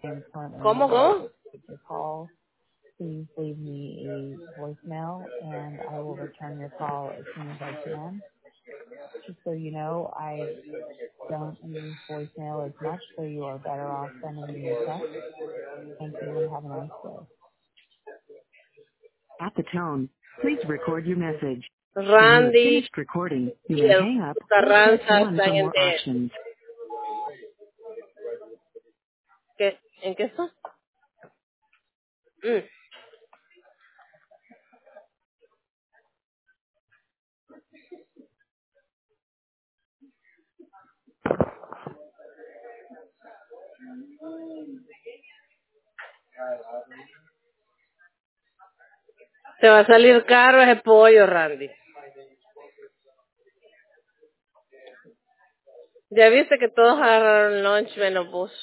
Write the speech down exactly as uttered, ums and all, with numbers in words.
I am currently ¿Cómo, unavailable cómo? to take your call. Please leave me a voicemail and I will return your call as soon as I can. Just so you know, I don't use voicemail as much, so you are better off sending me a text. Thank you and have a nice day. At the tone, please record your message. When you have Randy finished recording, you y may el hang up or press Carranza one están for en more de... options. ¿Qué? ¿En qué está? Mm. Te va a salir caro ese pollo, Randy. Ya viste que todos agarraron lunch menos vos.